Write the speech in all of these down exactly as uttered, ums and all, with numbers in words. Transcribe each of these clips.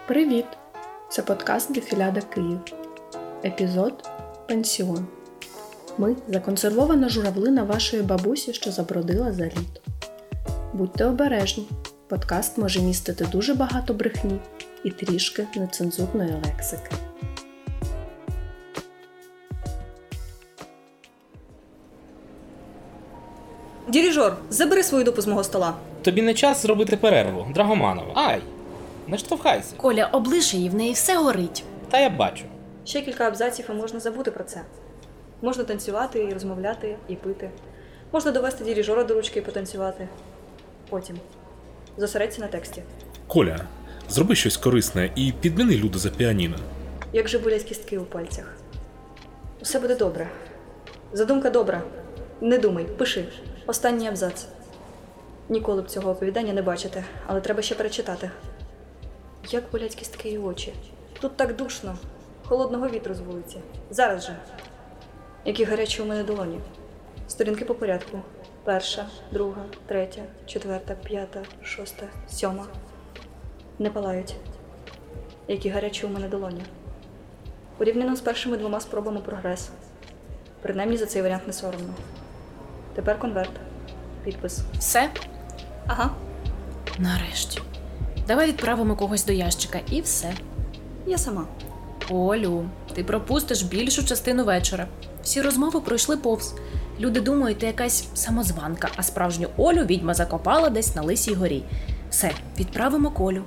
Привіт! Це подкаст Дефіляда Київ. Епізод «Пансіон». Ми – законсервована журавлина вашої бабусі, що забродила за літо. Будьте обережні. Подкаст може містити дуже багато брехні і трішки нецензурної лексики. Дирижер, забери свою дупу з мого стола. Тобі не час зробити перерву, Драгоманова. Ай, не штовхайся. Коля, облиш її, в неї все горить. Та я бачу. Ще кілька абзаців і можна забути про це. Можна танцювати, і розмовляти, і пити. Можна довести дирижера до ручки і потанцювати. Потім. Зосередься на тексті. Коля, зроби щось корисне і підміни Люду за піаніно. Як же болять кістки у пальцях. Усе буде добре. Задумка добра. Не думай, пиши. Останній абзац. Ніколи б цього оповідання не бачите, але треба ще перечитати. Як болять кістки і очі. Тут так душно. Холодного вітру з вулиці. Зараз же. Які гарячі у мене долоні. Сторінки по порядку. Перша, друга, третя, четверта, п'ята, шоста, сьома. Не палають. Які гарячі у мене долоні. Порівняно з першими двома спробами прогрес. Принаймні за цей варіант не соромно. Тепер конверт. Підпис. Все? Ага. Нарешті. Давай відправимо когось до ящика і все. Я сама. Олю, ти пропустиш більшу частину вечора. Всі розмови пройшли повз. Люди думають, ти якась самозванка, а справжню Олю відьма закопала десь на Лисій горі. Все, відправимо Колю.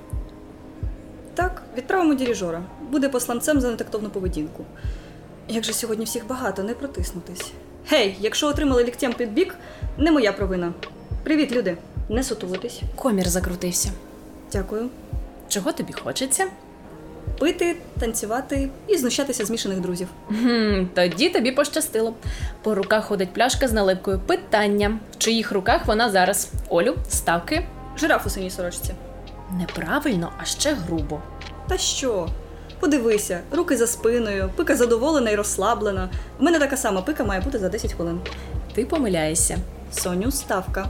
Так, відправимо дирижера. Буде посланцем за нетактовну поведінку. Як же сьогодні всіх багато, не протиснутись. Гей, якщо отримали ліктем під бік, не моя провина. Привіт, люди. Не сутулитись. Комір закрутився. Дякую. Чого тобі хочеться? Пити, танцювати і знущатися з мішаних друзів. Хм, тоді тобі пощастило. По руках ходить пляшка з наливкою. Питання. В чиїх руках вона зараз? Олю, ставки? Жираф у синій сорочці. Неправильно, а ще грубо. Та що? Подивися, руки за спиною, пика задоволена і розслаблена. В мене така сама пика має бути за десять хвилин. Ти помиляєшся. Соню, ставка.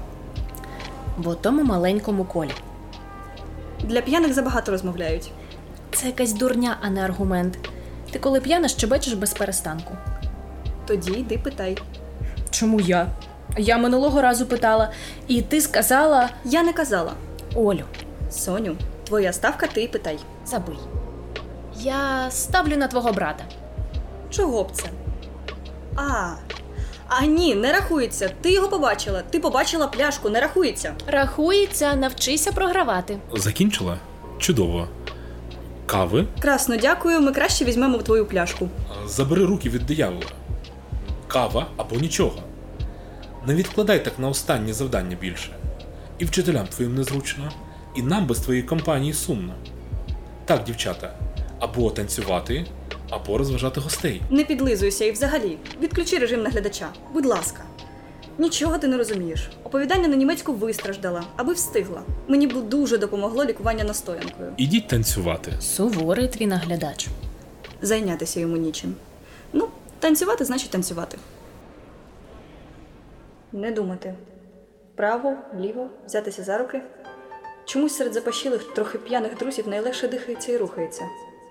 В тому маленькому Колі. Для п'яних забагато розмовляють. Це якась дурня, а не аргумент. Ти коли п'яна, щебечеш без перестанку. Тоді йди питай. Чому я? Я минулого разу питала, і ти сказала... Я не казала. Олю, Соню, твоя ставка, ти й питай. забий. Я ставлю на твого брата. Чого б це? А, а ні, не рахується. Ти його побачила. Ти побачила пляшку, не рахується. Рахується, навчися програвати. Закінчила? Чудово. Кави? Красно, дякую, ми краще візьмемо твою пляшку. Забери руки від диявола. Кава або нічого. Не відкладай так на останнє завдання більше. І вчителям твоїм незручно, і нам без твоєї компанії сумно. Так, дівчата, або танцювати, або розважати гостей. Не підлизуйся і взагалі. Відключи режим наглядача. Будь ласка. Нічого ти не розумієш. Оповідання на німецьку вистраждала, аби встигла. Мені б дуже допомогло лікування настоянкою. Ідіть танцювати. Суворий твій наглядач. Зайнятися йому нічим. Ну, танцювати значить танцювати. Не думати. Вправо, вліво, взятися за руки. Чомусь серед запашілих, трохи п'яних друзів найлегше дихається і рухається.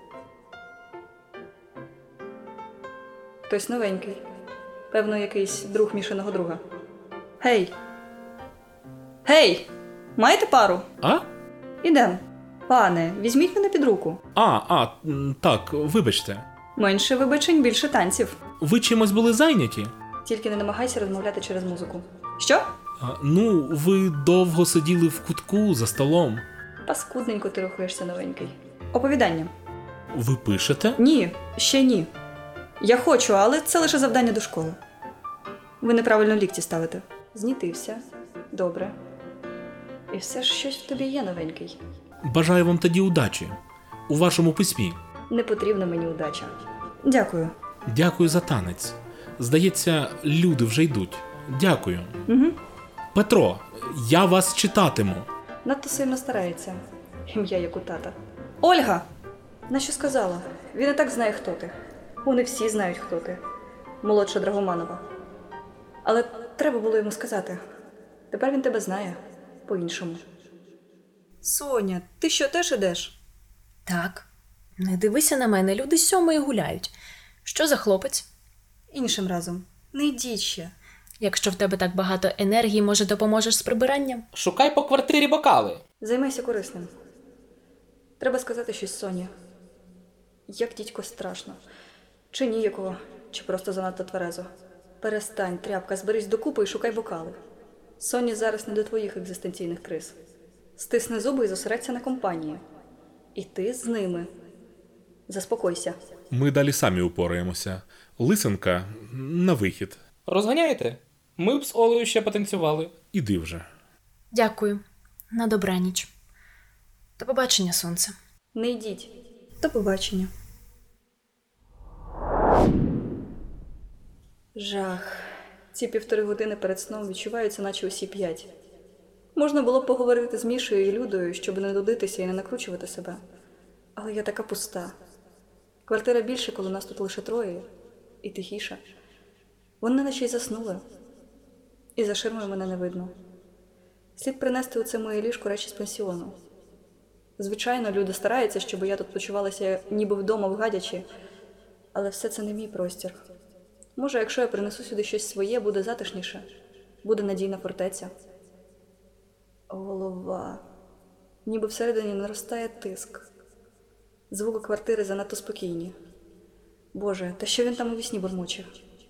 Хтось новенький. Певно, якийсь друг мішаного друга. Гей! Гей! Маєте пару? А? Ідем. Пане, візьміть мене під руку. А, а, м, так, вибачте. Менше вибачень, більше танців. Ви чимось були зайняті? Тільки не намагайся розмовляти через музику. Що? А, ну, ви довго сиділи в кутку за столом. Паскудненько ти рухаєшся, новенький. Оповідання. Ви пишете? Ні, ще ні. Я хочу, але це лише завдання до школи. Ви неправильно лікті ставите. Знітився. Добре. І все ж щось в тобі є, новенький. Бажаю вам тоді удачі. У вашому письмі. Не потрібна мені удача. Дякую. Дякую за танець. Здається, люди вже йдуть. Дякую. Угу. Петро, я вас читатиму. Надто сильно старається. Ім'я як у тата. Ольга! Нащо сказала? Він і так знає, хто ти. Вони всі знають, хто ти. Молодша Драгоманова. Але треба було йому сказати. Тепер він тебе знає. По-іншому. Соня, ти що, теж ідеш? Так. Не дивися на мене, люди з сьомої гуляють. Що за хлопець? Іншим разом. Не йдіть ще. Якщо в тебе так багато енергії, може, допоможеш з прибиранням? Шукай по квартирі бокали. Займайся корисним. Треба сказати щось Соні. Як дідько страшно. Чи ніякого, чи просто занадто тверезо. Перестань, тряпка, зберись докупи і шукай бокали. Соні зараз не до твоїх екзистенційних криз. Стисни зуби і зосередься на компанії. І ти з ними. Заспокойся. Ми далі самі упораємося. Лисенка на вихід. Розганяєте? Ми б з Олею ще потанцювали. Іди вже. Дякую. На добраніч. До побачення, сонце. Не йдіть. До побачення. Жах. Ці півтори години перед сном відчуваються, наче усі п'ять. Можна було б поговорити з Мішою і Людою, щоб не дудитися і не накручувати себе. Але я така пуста. Квартира більше, коли нас тут лише троє. І тихіша. Вони наче й заснули. І за ширмою мене не видно. Слід принести у це моє ліжко речі з пансіону. Звичайно, люди стараються, щоб я тут почувалася ніби вдома в Гадячі, але все це не мій простір. Може, якщо я принесу сюди щось своє, буде затишніше, буде надійна фортеця. Голова. Ніби всередині наростає тиск. Звуки квартири занадто спокійні. Боже, та що він там у вісні бурмоче?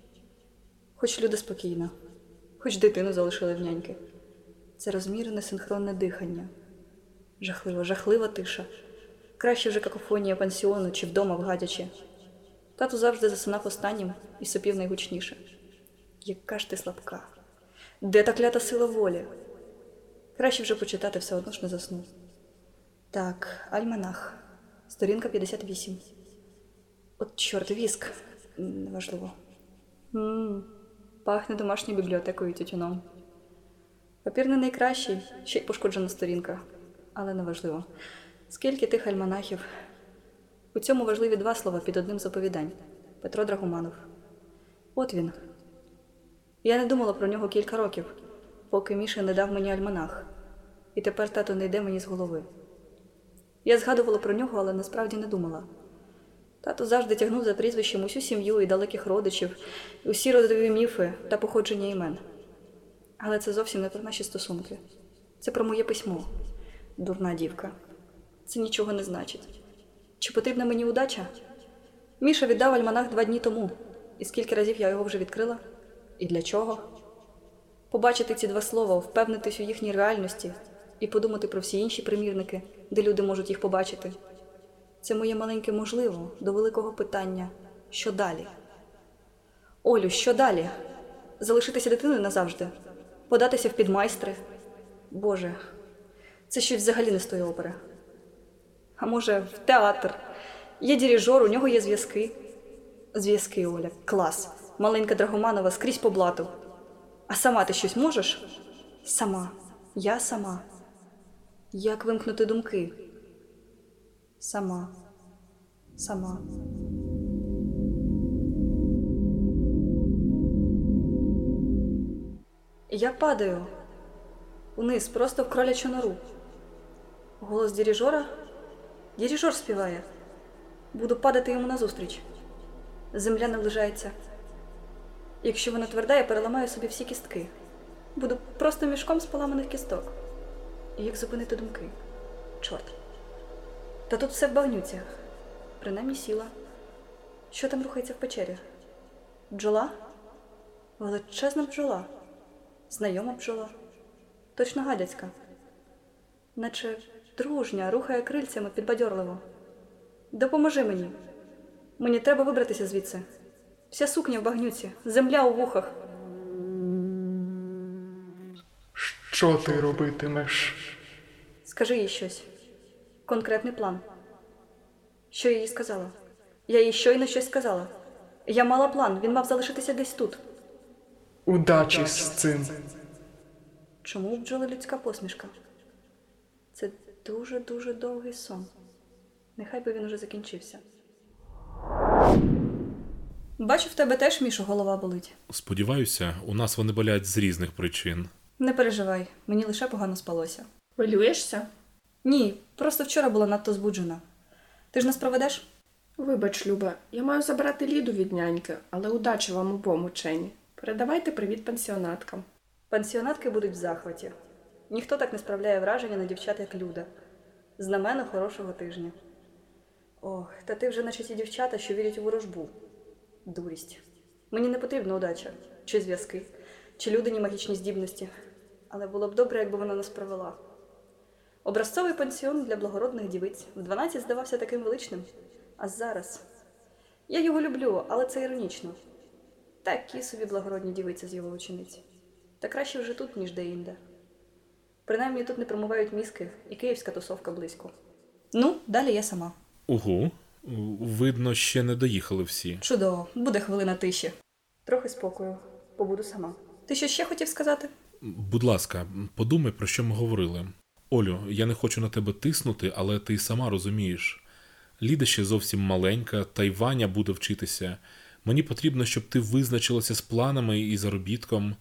Хоч люди спокійно, хоч дитину залишили в няньки. Це розмірене синхронне дихання. Жахлива, жахлива тиша. Краще вже какофонія пансіону чи вдома в Гадячі. Тато завжди засинав останнім і сопів найгучніше. Яка ж ти слабка. Де та клята сила волі? Краще вже почитати, все одно ж не заснув. Так, альманах. Сторінка п'ятдесят вісім. От чорт, віск. Неважливо. Ммм, пахне домашньою бібліотекою і тютюном. Папір не найкращий, ще й пошкоджена сторінка. Але неважливо. Скільки тих альманахів? У цьому важливі два слова під одним з оповідань. Петро Драгоманов. От він. Я не думала про нього кілька років, поки Міша не дав мені альманах. І тепер тато не йде мені з голови. Я згадувала про нього, але насправді не думала. Тато завжди тягнув за прізвищем усю сім'ю і далеких родичів, і усі родові міфи та походження імен. Але це зовсім не про наші стосунки. Це про моє письмо. Дурна дівка. Це нічого не значить. Чи потрібна мені удача? Міша віддав альманах два дні тому. І скільки разів я його вже відкрила? І для чого? Побачити ці два слова, впевнитись у їхній реальності і подумати про всі інші примірники, де люди можуть їх побачити. Це моє маленьке можливо до великого питання «Що далі?». Олю, що далі? Залишитися дитиною назавжди? Податися в підмайстри? Боже, це щось взагалі не з тої опери. А може, в театр? Є дирижер, у нього є зв'язки. Зв'язки, Оля, клас. Маленька Драгоманова скрізь по блату. А сама ти щось можеш? Сама. Я сама. Як вимкнути думки? Сама. Сама. Я падаю. Униз, просто в кролячу нору. Голос дирижера? Дирижер співає. Буду падати йому назустріч. Земля наближається. Якщо вона тверда, я переламаю собі всі кістки. Буду просто мішком з поламаних кісток. І як зупинити думки? Чорт. Та тут все в багнюці. Принаймні сіла. Що там рухається в печері? Бджола? Величезна бджола. Знайома бджола. Точно гадяцька. Наче дружня, рухає крильцями підбадьорливо. Допоможи мені. Мені треба вибратися звідси. Вся сукня в багнюці, земля у вухах. Що ти робитимеш? Скажи їй щось. Конкретний план. Що я їй сказала? Я їй щойно щось сказала. Я мала план, він мав залишитися десь тут. Удачі з цим. Чому у бджоли людська посмішка? Це дуже-дуже довгий сон. Нехай би він уже закінчився. Бачу, в тебе теж, Мішо, голова болить. Сподіваюся, у нас вони болять з різних причин. Не переживай, мені лише погано спалося. Хвилюєшся? Ні, просто вчора була надто збуджена. Ти ж нас проведеш? Вибач, Люба, я маю забрати Ліду від няньки, але удачі вам обом учені. Передавайте привіт пансіонаткам. Пансіонатки будуть в захваті. Ніхто так не справляє враження на дівчат, як Люда. Знамено хорошого тижня. Ох, та ти вже наче ті дівчата, що вірять у ворожбу. Дурість. Мені не потрібна удача, чи зв'язки, чи людині магічні здібності. Але було б добре, якби вона нас провела. Образцовий пансіон для благородних дівиць в дванадцять здавався таким величним. А зараз... Я його люблю, але це іронічно. Такі собі благородні дівиці з його учениць. Та краще вже тут, ніж де-інде. Принаймні тут не промивають мізки, і київська тусовка близько. Ну, далі я сама. Угу. Видно, ще не доїхали всі. Чудово, буде хвилина тиші. Трохи спокою, побуду сама. Ти що ще хотів сказати? Будь ласка, подумай, про що ми говорили. Олю, я не хочу на тебе тиснути, але ти сама розумієш. Ліда ще зовсім маленька, та й Ваня буде вчитися. Мені потрібно, щоб ти визначилася з планами і заробітком.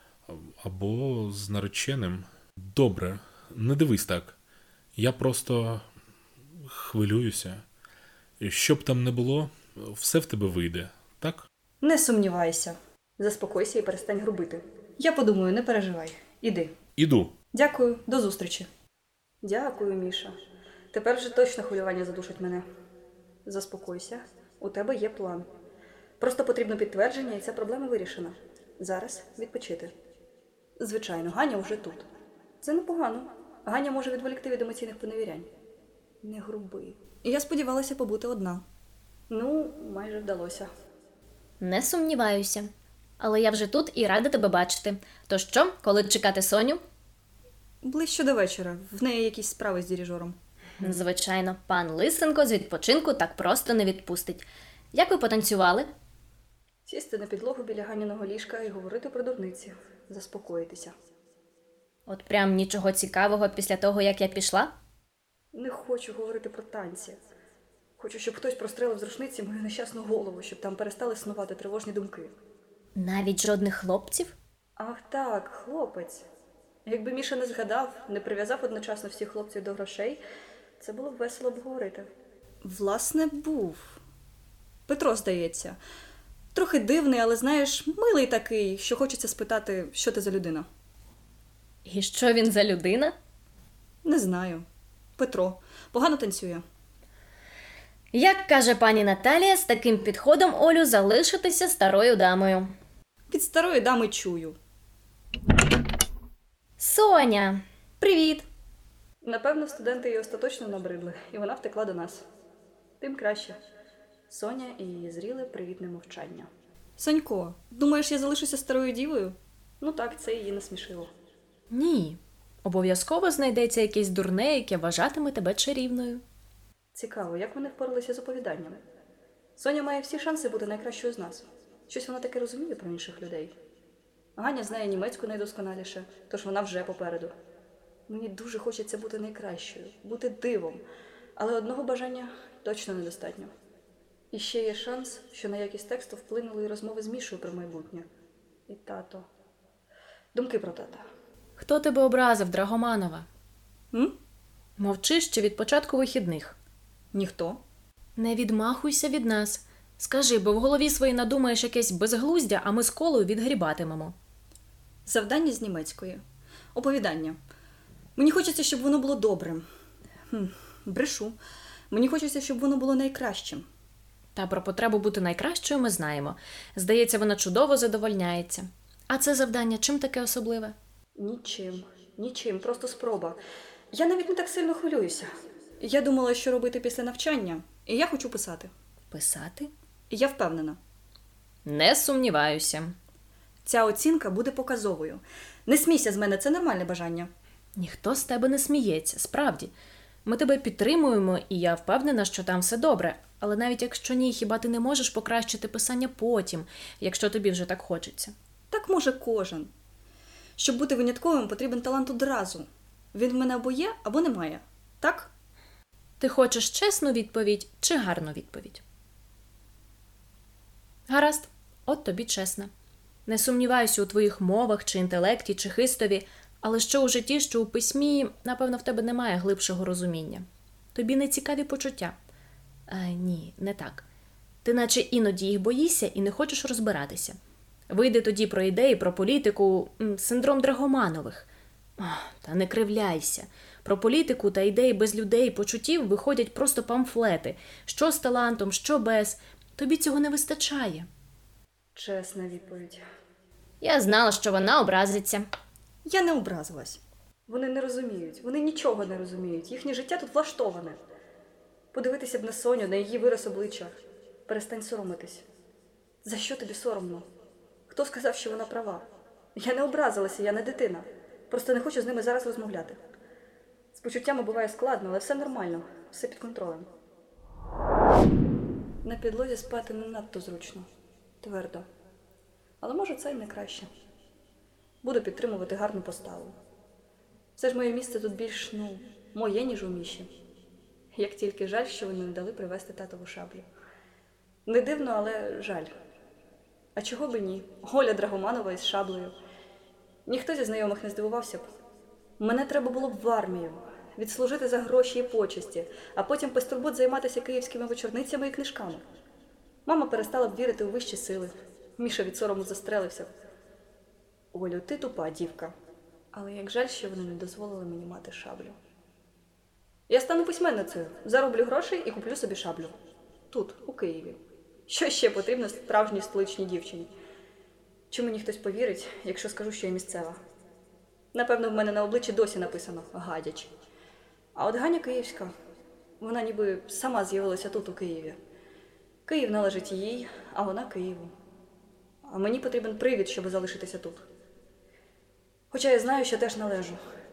Або з нареченим. Добре, не дивись так. Я просто хвилююся. Що б там не було, все в тебе вийде, так? Не сумнівайся. Заспокойся і перестань грубити. Я подумаю, не переживай. Іди. Іду. Дякую, до зустрічі. Дякую, Міша. Тепер вже точно хвилювання задушить мене. Заспокойся, у тебе є план. Просто потрібно підтвердження, і ця проблема вирішена. Зараз відпочити. Звичайно, Ганя вже тут. Це непогано. Ганя може відволікти від емоційних поневірянь. Не груби. І я сподівалася побути одна. Ну, майже вдалося. Не сумніваюся. Але я вже тут і рада тебе бачити. То що, коли чекати Соню? Ближче до вечора. В неї якісь справи з дирижером. Звичайно, пан Лисенко з відпочинку так просто не відпустить. Як ви потанцювали? Сісти на підлогу біля Ганіного ліжка і говорити про дурниці. Заспокоїтися. От прям нічого цікавого після того, як я пішла? Не хочу говорити про танці. Хочу, щоб хтось прострелив з рушниці мою нещасну голову, щоб там перестали снувати тривожні думки. Навіть жодних хлопців? Ах так, хлопець. Якби Міша не згадав, не прив'язав одночасно всіх хлопців до грошей, це було б весело обговорити. Власне, був. Петро, здається. Трохи дивний, але, знаєш, милий такий, що хочеться спитати, що ти за людина. І що він за людина? Не знаю. Петро. Погано танцює. Як каже пані Наталія, з таким підходом Олю залишитися старою дамою. Від старої дами чую. Соня! Привіт! Напевно, студенти її остаточно набридли, і вона втекла до нас. Тим краще. Соня і її зріле привітне мовчання. Сонько, думаєш, я залишуся старою дівою? Ну так, це її насмішило. Ні. Обов'язково знайдеться якесь дурне, яке вважатиме тебе чарівною. Цікаво, як вони впоралися з оповіданнями? Соня має всі шанси бути найкращою з нас. Щось вона таке розуміє про інших людей. Ганя знає німецьку найдосконаліше, тож вона вже попереду. Мені дуже хочеться бути найкращою, бути дивом, але одного бажання точно недостатньо. І ще є шанс, що на якість тексту вплинули і розмови з Мішою про майбутнє. І тато. Думки про тата. Хто тебе образив, Драгоманова? М? Мовчи ще від початку вихідних. Ніхто. Не відмахуйся від нас. Скажи, бо в голові своїй надумаєш якесь безглуздя, а ми з Колою відгрібатимемо. Завдання з німецької. Оповідання. Мені хочеться, щоб воно було добрим. Хм, брешу. Мені хочеться, щоб воно було найкращим. Та про потребу бути найкращою ми знаємо. Здається, вона чудово задовольняється. А це завдання чим таке особливе? Нічим. Нічим. Просто спроба. Я навіть не так сильно хвилююся. Я думала, що робити після навчання. І я хочу писати. Писати? І я впевнена. Не сумніваюся. Ця оцінка буде показовою. Не смійся з мене, це нормальне бажання. Ніхто з тебе не сміється, справді. Ми тебе підтримуємо, і я впевнена, що там все добре. Але навіть якщо ні, хіба ти не можеш покращити писання потім, якщо тобі вже так хочеться? Так може кожен. Щоб бути винятковим, потрібен талант одразу. Він в мене або є, або немає. Так? Ти хочеш чесну відповідь чи гарну відповідь? Гаразд, от тобі чесна. Не сумніваюся у твоїх мовах, чи інтелекті, чи хистові, але що у житті, що у письмі, напевно, в тебе немає глибшого розуміння. Тобі не цікаві почуття. А, ні, не так. Ти наче іноді їх боїшся і не хочеш розбиратися. Вийде тоді про ідеї, про політику, м, синдром Драгоманових. Ах, та не кривляйся. Про політику та ідеї без людей, почуттів виходять просто памфлети. Що з талантом, що без. Тобі цього не вистачає. Чесна відповідь. Я знала, що вона образиться. Я не образилась. Вони не розуміють, вони нічого не розуміють. Їхнє життя тут влаштоване. Подивитися б на Соню, на її вираз обличчя. Перестань соромитись. За що тобі соромно? Хто сказав, що вона права? Я не образилася, я не дитина. Просто не хочу з ними зараз розмовляти. З почуттями буває складно, але все нормально, все під контролем. На підлозі спати не надто зручно, твердо. Але може це й не краще. Буду підтримувати гарну поставу. Все ж моє місце тут більш, ну, моє, ніж у Міші. Як тільки жаль, що вони не дали привезти татову шаблю. Не дивно, але жаль. А чого би ні? Оля Драгоманова із шаблею. Ніхто зі знайомих не здивувався б. Мене треба було б в армію, відслужити за гроші і почесті, а потім без турбот займатися київськими вечорницями і книжками. Мама перестала б вірити у вищі сили. Міша від сорому застрелився б. Олю, ти тупа дівка. Але як жаль, що вони не дозволили мені мати шаблю. Я стану письменницею, зароблю грошей і куплю собі шаблю. Тут, у Києві. Що ще потрібно справжній столичній дівчині? Чи мені хтось повірить, якщо скажу, що я місцева? Напевно, в мене на обличчі досі написано «Гадяч». А от Ганя київська, вона ніби сама з'явилася тут, у Києві. Київ належить їй, а вона Києву. А мені потрібен привід, щоб залишитися тут. Хоча я знаю, що теж належу.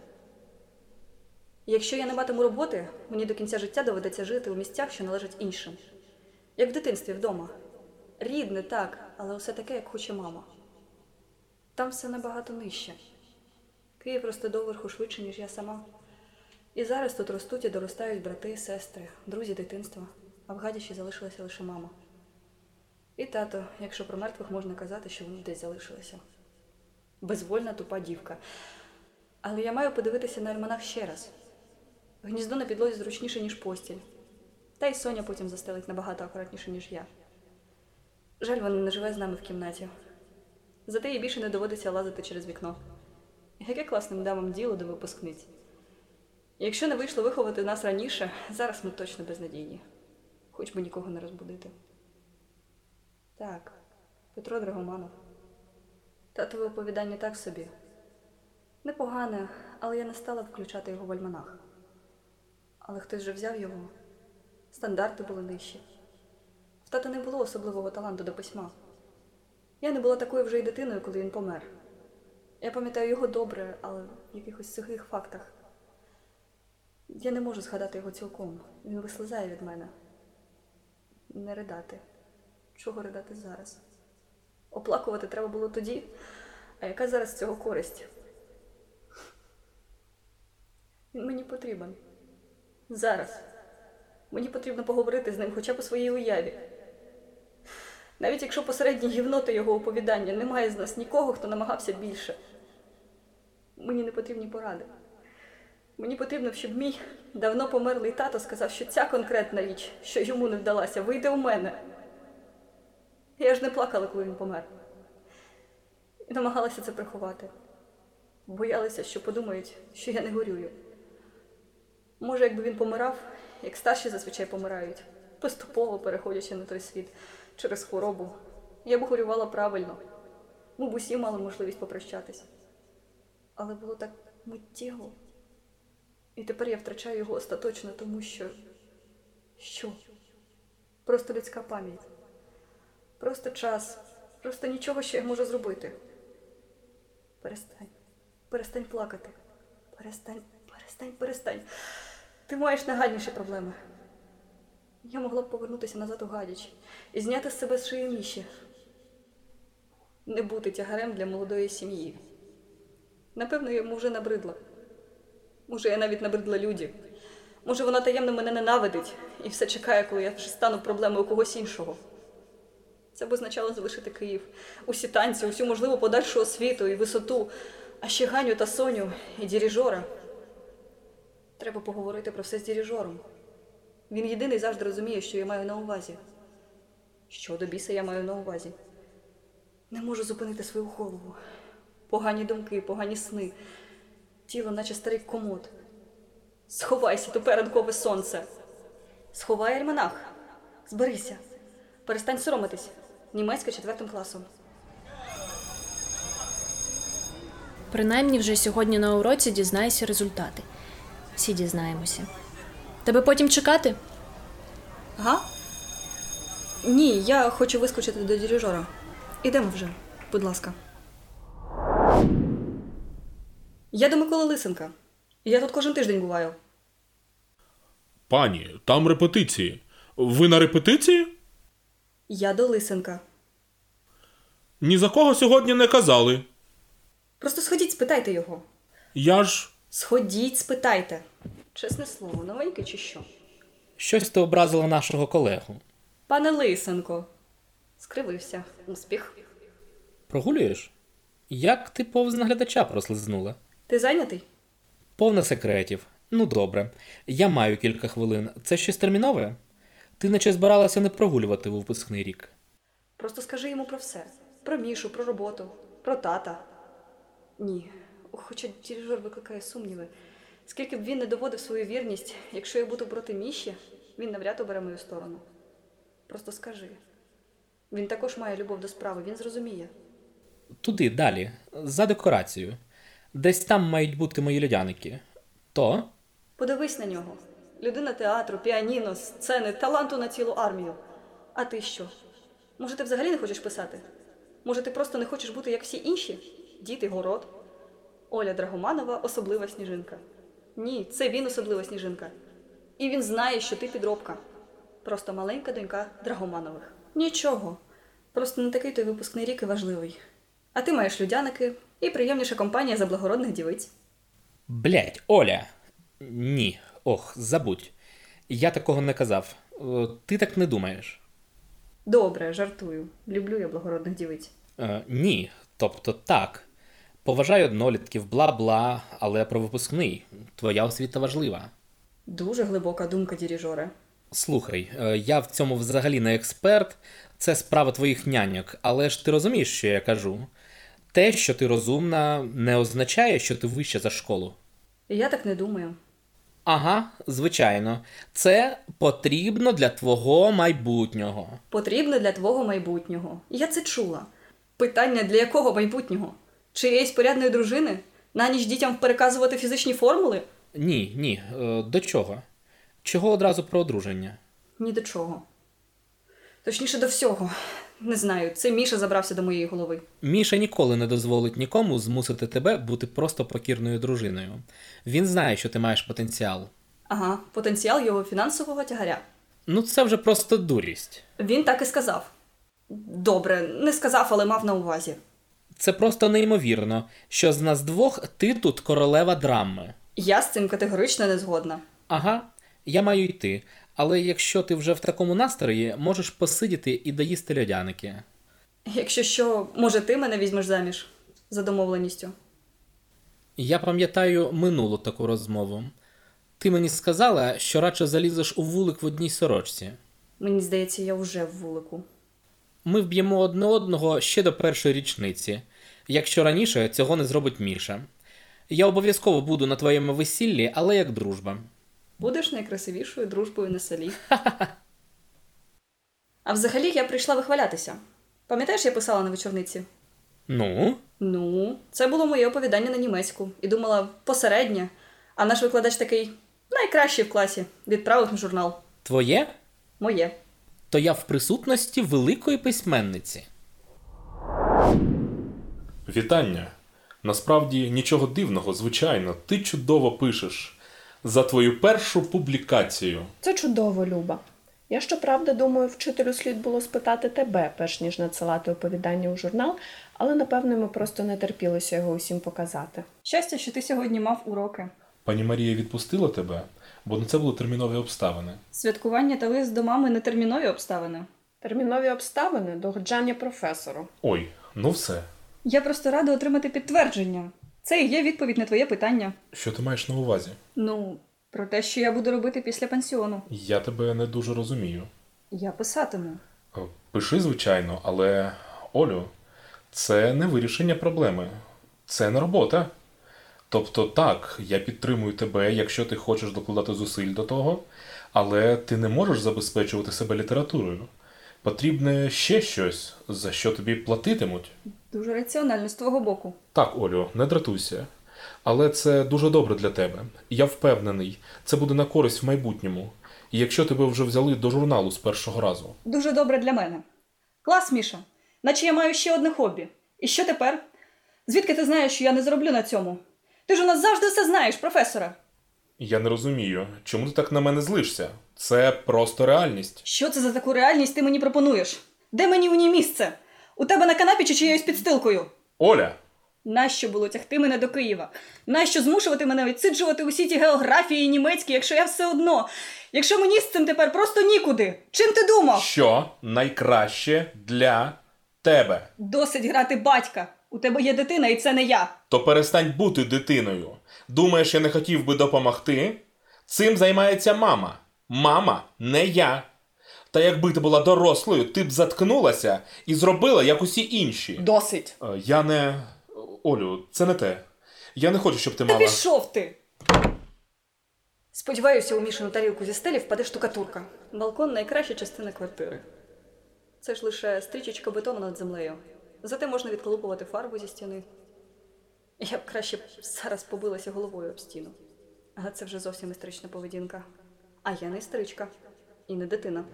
Якщо я не матиму роботи, мені до кінця життя доведеться жити у місцях, що належать іншим. Як в дитинстві вдома. Рідне, так, але усе таке, як хоче мама. Там все набагато нижче. Київ росте доверху швидше, ніж я сама. І зараз тут ростуть і доростають брати, сестри, друзі дитинства, а в Гадячі залишилася лише мама. І тато, якщо про мертвих можна казати, що вони десь залишилися. Безвольна тупа дівка. Але я маю подивитися на альманах ще раз. Гніздо на підлозі зручніше, ніж постіль. Та й Соня потім застелить набагато акуратніше, ніж я. Жаль, вона не живе з нами в кімнаті. Зате їй більше не доводиться лазити через вікно. Яке класним дамам діло до випускниць. Якщо не вийшло виховати нас раніше, зараз ми точно безнадійні. Хоч би нікого не розбудити. Так, Петро Драгоманов. Татове оповідання так собі. Непогане, але я не стала включати його в альманах. Але хтось же взяв його. Стандарти були нижчі. В тата не було особливого таланту до письма. Я не була такою вже й дитиною, коли він помер. Я пам'ятаю його добре, але в якихось сухих фактах. Я не можу згадати його цілком. Він вислизає від мене. Не ридати. Чого ридати зараз? Оплакувати треба було тоді, а яка зараз з цього користь? Він мені потрібен. Зараз. Мені потрібно поговорити з ним хоча б у своїй уяві. Навіть якщо посереднє гівноти його оповідання, немає з нас нікого, хто намагався більше. Мені не потрібні поради. Мені потрібно, щоб мій давно померлий тато сказав, що ця конкретна річ, що йому не вдалася, вийде у мене. Я ж не плакала, коли він помер. І намагалася це приховати. Боялася, що подумають, що я не горюю. Може, якби він помирав, як старші зазвичай помирають, поступово переходячи на той світ через хворобу, я б горювала правильно. Ми б усі мали можливість попрощатись. Але було так миттєво. І тепер я втрачаю його остаточно, тому що... Що? Просто людська пам'ять. Просто час. Просто нічого, що я можу зробити. Перестань. Перестань плакати. Перестань, перестань, перестань. Ти маєш нагальніші проблеми. Я могла б повернутися назад у Гадяч і зняти з себе з шиї Міші. Не бути тягарем для молодої сім'ї. Напевно, я йому вже набридла. Може, я навіть набридла Люді. Може, вона таємно мене ненавидить і все чекає, коли я вже стану проблемою когось іншого. Це б означало залишити Київ, усі танці, усю можливу подальшу освіту і висоту, а ще Ганю та Соню і дирижера. Треба поговорити про все з дирижером. Він єдиний завжди розуміє, що я маю на увазі. Що до біса я маю на увазі? Не можу зупинити свою голову. Погані думки, погані сни. Тіло, наче старий комод. Сховайся, тупе ранкове сонце. Сховай альманах. Зберися. Перестань соромитись. Німецька четвертим класом. Принаймні вже сьогодні на уроці дізнайся результати. Всі дізнаємося. Тебе потім чекати? Ага? Ні, я хочу вискочити до дирижера. Ідемо вже, будь ласка. Я до Миколи Лисенка. Я тут кожен тиждень буваю. Пані, там репетиції. Ви на репетиції? Я до Лисенка. Ні за кого сьогодні не казали. Просто сходіть, спитайте його. Я ж... Сходіть, спитайте. Чесне слово, новенький чи що? Щось ти образила нашого колегу. Пане Лисенко. Скривився. Успіх. Прогулюєш? Як ти повз наглядача прослизнула? Ти зайнятий? Повно секретів. Ну добре. Я маю кілька хвилин. Це щось термінове? Ти наче збиралася не прогулювати у випускний рік. Просто скажи йому про все. Про Мішу, про роботу, про тата. Ні, хоча дирижер викликає сумніви. Скільки б він не доводив свою вірність, якщо я буду проти Міші, він навряд обере мою сторону. Просто скажи. Він також має любов до справи, він зрозуміє. Туди, далі. За декорацію. Десь там мають бути мої льодяники. То? Подивись на нього. Людина театру, піаніно, сцени, таланту на цілу армію. А ти що? Може, ти взагалі не хочеш писати? Може, ти просто не хочеш бути як всі інші? Діти, город. Оля Драгоманова – особлива сніжинка. Ні, це він особлива сніжинка. І він знає, що ти підробка. Просто маленька донька Драгоманових. Нічого. Просто не такий той випускний рік і важливий. А ти маєш людяники і приємніша компанія за благородних дівиць. Блять, Оля! Ні, ох, забудь. Я такого не казав. Е, Ти так не думаєш. Добре, жартую. Люблю я благородних дівиць. Е, ні, тобто так. Поважаю однолітків, бла-бла, але про випускний. Твоя освіта важлива. Дуже глибока думка, дирижере. Слухай, е, я в цьому взагалі не експерт, це справа твоїх няньок, але ж ти розумієш, що я кажу. Те, що ти розумна, не означає, що ти вища за школу. Я так не думаю. Ага, звичайно. Це потрібно для твого майбутнього. Потрібно для твого майбутнього. Я це чула. Питання, для якого майбутнього? Чиєїсь порядної дружини? На ніч дітям переказувати фізичні формули? Ні, ні, е, до чого? Чого одразу про одруження? Ні до чого. Точніше, до всього. Не знаю, це Міша забрався до моєї голови. Міша ніколи не дозволить нікому змусити тебе бути просто покірною дружиною. Він знає, що ти маєш потенціал. Ага, потенціал його фінансового тягаря. Ну це вже просто дурість. Він так і сказав. Добре, не сказав, але мав на увазі. Це просто неймовірно, що з нас двох ти тут королева драми. Я з цим категорично не згодна. Ага, я маю йти. Але якщо ти вже в такому настрої, можеш посидіти і доїсти льодяники. Якщо що, може ти мене візьмеш заміж? За домовленістю. Я пам'ятаю минулу таку розмову. Ти мені сказала, що радше залізеш у вулик в одній сорочці. Мені здається, я вже в вулику. Ми вб'ємо одне одного ще до першої річниці, якщо раніше цього не зробить Міша. Я обов'язково буду на твоєму весіллі, але як дружба. Будеш найкрасивішою дружбою на селі. А взагалі я прийшла вихвалятися. Пам'ятаєш, я писала на вечорниці? Ну? Ну, це було моє оповідання на німецьку. І думала, посереднє. А наш викладач такий, найкращий в класі. Відправив на журнал. Твоє? Моє. То я в присутності великої письменниці. Вітання. Насправді нічого дивного, звичайно. Ти чудово пишеш. За твою першу публікацію. Це чудово, Люба. Я, щоправда, думаю, вчителю слід було спитати тебе, перш ніж надсилати оповідання у журнал, але, напевно, ми просто не терпілося його усім показати. Щастя, що ти сьогодні мав уроки. Пані Марія відпустила тебе, бо на це були термінові обставини. Святкування та лист до мами – нетермінові обставини. Термінові обставини – догоджання професору. Ой, ну все. Я просто рада отримати підтвердження. Це і є відповідь на твоє питання. Що ти маєш на увазі? Ну, Про те, що я буду робити після пансіону. Я тебе не дуже розумію. Я писатиму. О, Пиши, звичайно, але, Олю, це не вирішення проблеми. Це не робота. Тобто так, я підтримую тебе, якщо ти хочеш докладати зусиль до того, але ти не можеш забезпечувати себе літературою. Потрібне ще щось, за що тобі платитимуть. Дуже раціонально з твого боку. Так, Олю, не дратуйся. Але це дуже добре для тебе. Я впевнений, це буде на користь в майбутньому. І якщо тебе вже взяли до журналу з першого разу. Дуже добре для мене. Клас, Міша. Наче я маю ще одне хобі. І що тепер? Звідки ти знаєш, що я не зароблю на цьому? Ти ж у нас завжди все знаєш, професора. Я не розумію, чому ти так на мене злишся? Це просто реальність. Що це за таку реальність ти мені пропонуєш? Де мені у ній місце? У тебе на канапі чи чиєюсь підстилкою? Оля! Нащо було тягти мене до Києва? Нащо змушувати мене відсиджувати усі ті географії і німецькі, якщо я все одно? Якщо мені з цим тепер просто нікуди? Чим ти думав? Що найкраще для тебе? Досить грати батька. У тебе є дитина, і це не я. То перестань бути дитиною. Думаєш, я не хотів би допомогти? Цим займається мама. Мама, не я. Та якби ти була дорослою, ти б заткнулася і зробила, як усі інші. Досить. Е, Я не... Олю, це не те. Я не хочу, щоб ти Та мала... пішов ти! Сподіваюся, у Мішину тарілку зі стелі впаде штукатурка. Балкон – найкраща частина квартири. Це ж лише стрічечка бетону над землею. Зате можна відколупувати фарбу зі стіни. Я б краще зараз побилася головою об стіну. Але це вже зовсім історична поведінка. А я не історичка. І не дитина.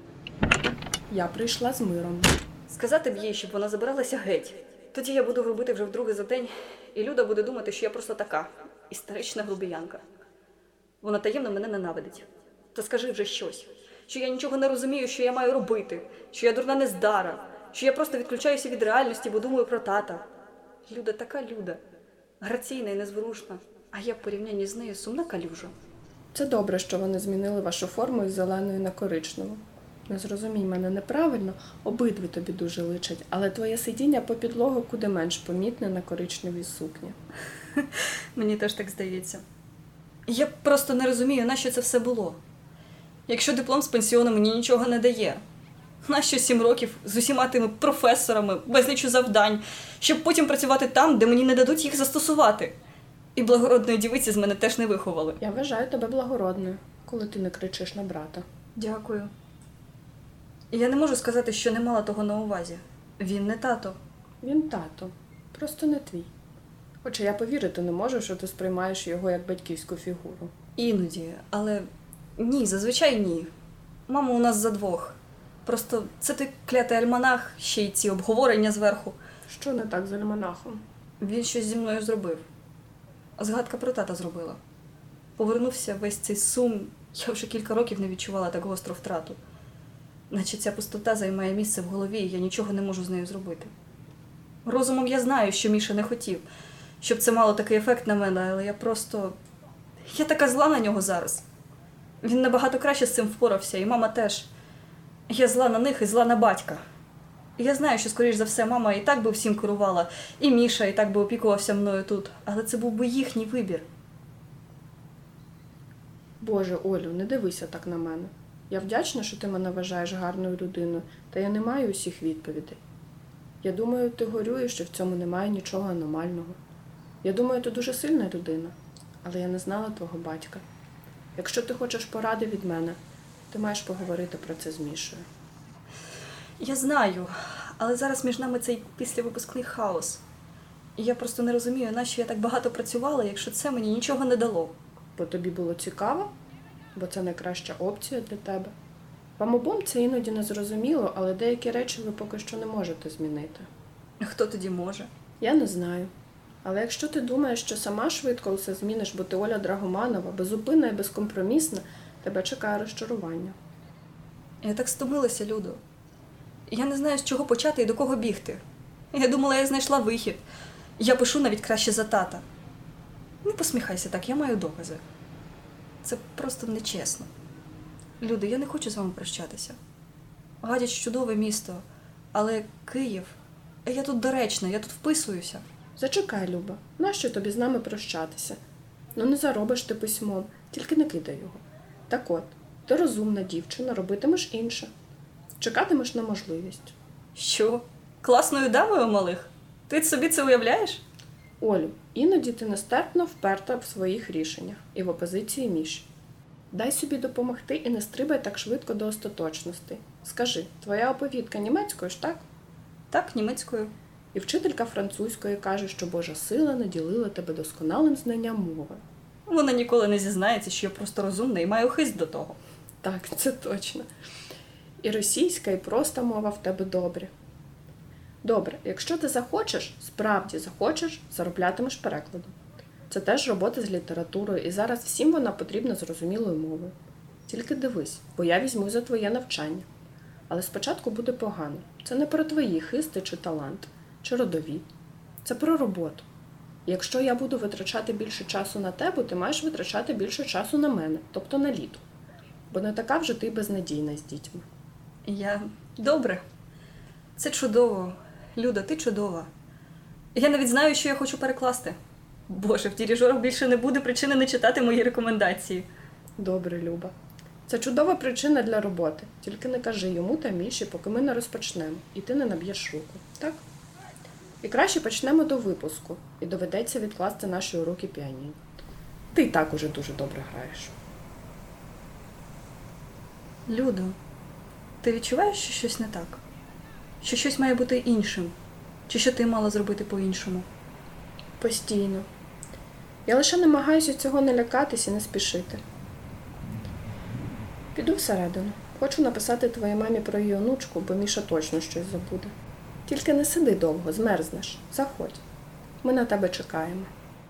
Я прийшла з миром. Сказати б їй, щоб вона забиралася геть. Тоді я буду робити вже вдруге за день, і Люда буде думати, що я просто така історична грубіянка. Вона таємно мене ненавидить. Та скажи вже щось. Що я нічого не розумію, що я маю робити. Що я дурна нездара. Що я просто відключаюся від реальності, бо думаю про тата. Люда така Люда. Граційна і незворушна. А я в порівнянні з нею сумна калюжа. Це добре, що вони змінили вашу форму із зеленої на коричневу. Не зрозумій мене неправильно, обидві тобі дуже личать, але твоє сидіння по підлогу куди менш помітне на коричневій сукні. Мені теж так здається. Я просто не розумію, нащо це все було. Якщо диплом з пансіону мені нічого не дає. Нащо сім років з усіма тими професорами, безлічу завдань, щоб потім працювати там, де мені не дадуть їх застосувати. І благородної дівиці з мене теж не виховали. Я вважаю тебе благородною, коли ти не кричиш на брата. Дякую. Я не можу сказати, що не мала того на увазі. Він не тато. Він тато, просто не твій. Хоча я повірити не можу, що ти сприймаєш його як батьківську фігуру. Іноді, але ні, зазвичай ні. Мама у нас за двох. Просто це той клятий альманах, ще й ці обговорення зверху. Що не так з альманахом? Він щось зі мною зробив. Згадка про тата зробила. Повернувся весь цей сум. Я вже кілька років не відчувала так гостро втрату. Наче ця пустота займає місце в голові, і я нічого не можу з нею зробити. Розумом я знаю, що Міша не хотів, щоб це мало такий ефект на мене, але я просто... Я така зла на нього зараз. Він набагато краще з цим впорався, і мама теж. Я зла на них і зла на батька. І я знаю, що, скоріш за все, мама і так би всім керувала, і Міша і так би опікувався мною тут, але це був би їхній вибір. Боже, Олю, не дивися так на мене. Я вдячна, що ти мене вважаєш гарною людиною, та я не маю усіх відповідей. Я думаю, ти горюєш, що в цьому немає нічого аномального. Я думаю, ти дуже сильна людина, але я не знала твого батька. Якщо ти хочеш поради від мене, ти маєш поговорити про це з Мішою. Я знаю, але зараз між нами цей післявипускний хаос. І я просто не розумію, нащо я так багато працювала, якщо це мені нічого не дало. Бо тобі було цікаво? Бо це найкраща опція для тебе. Вам обом це іноді не зрозуміло, але деякі речі ви поки що не можете змінити. Хто тоді може? Я не знаю. Але якщо ти думаєш, що сама швидко усе зміниш, бо ти Оля Драгоманова, безупинна і безкомпромісна, тебе чекає розчарування. Я так стомилася, Людо. Я не знаю, з чого почати і до кого бігти. Я думала, я знайшла вихід. Я пишу навіть краще за тата. Не посміхайся так, я маю докази. Це просто нечесно. Люди, я не хочу з вами прощатися. Гадяч – чудове місто, але Київ... Я тут доречна, я тут вписуюся. Зачекай, Люба, нащо тобі з нами прощатися? Ну не заробиш ти письмом, тільки не кидай його. Так от, ти розумна дівчина, робитимеш інше. Чекатимеш на можливість. Що? Класною дамою малих? Ти собі це уявляєш? Олю, іноді ти нестерпно вперта в своїх рішеннях і в опозиції Міші. Дай собі допомогти і не стрибай так швидко до остаточностей. Скажи, твоя оповідка німецькою ж так? Так, німецькою. І вчителька французької каже, що Божа сила наділила тебе досконалим знанням мови. Вона ніколи не зізнається, що я просто розумна і маю хист до того. Так, це точно. І російська, і проста мова в тебе добрі. Добре, якщо ти захочеш, справді захочеш, зароблятимеш перекладом. Це теж робота з літературою, і зараз всім вона потрібна зрозумілою мовою. Тільки дивись, бо я візьму за твоє навчання. Але спочатку буде погано. Це не про твої хисти чи талант, чи родові. Це про роботу. І якщо я буду витрачати більше часу на тебе, ти маєш витрачати більше часу на мене, тобто на Ліду. Бо не така вже ти безнадійна з дітьми. Я... Добре. Це чудово. Люда, ти чудова. Я навіть знаю, що я хочу перекласти. Боже, в дирижерах більше не буде причини не читати мої рекомендації. Добре, Люба. Це чудова причина для роботи. Тільки не кажи йому та Міші, поки ми не розпочнемо, і ти не наб'єш руку. Так? І краще почнемо до випуску, і доведеться відкласти наші уроки піаніно. Ти і так уже дуже добре граєш. Людо, ти відчуваєш, що щось не так? Що щось має бути іншим? Чи що ти мала зробити по-іншому? Постійно. Я лише намагаюся цього не лякатись і не спішити. Піду всередину. Хочу написати твоїй мамі про її онучку, бо Міша точно щось забуде. Тільки не сиди довго, змерзнеш. Заходь. Ми на тебе чекаємо.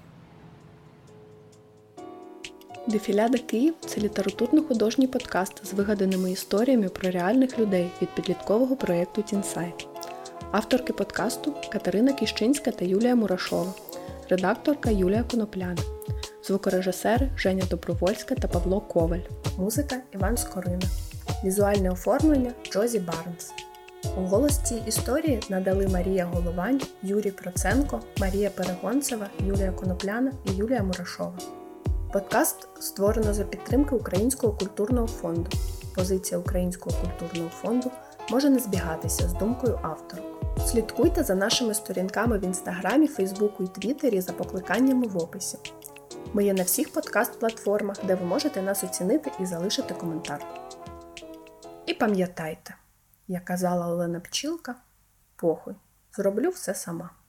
Дефіляда Київ – це літературно-художній подкаст з вигаданими історіями про реальних людей від підліткового проєкту «Тінсайт». Авторки подкасту – Катерина Кіщинська та Юлія Мурашова, редакторка Юлія Конопляна, звукорежисери Женя Добровольська та Павло Коваль, музика Іван Скорина, візуальне оформлення Джозі Барнс. У голос цій історії надали Марія Головань, Юрій Проценко, Марія Перегонцева, Юлія Конопляна і Юлія Мурашова. Подкаст створено за підтримки Українського культурного фонду. Позиція Українського культурного фонду може не збігатися з думкою авторок. Слідкуйте за нашими сторінками в Інстаграмі, Фейсбуку і Твіттері за покликаннями в описі. Ми є на всіх подкаст-платформах, де ви можете нас оцінити і залишити коментар. І пам'ятайте, як казала Олена Пчілка, похуй, зроблю все сама.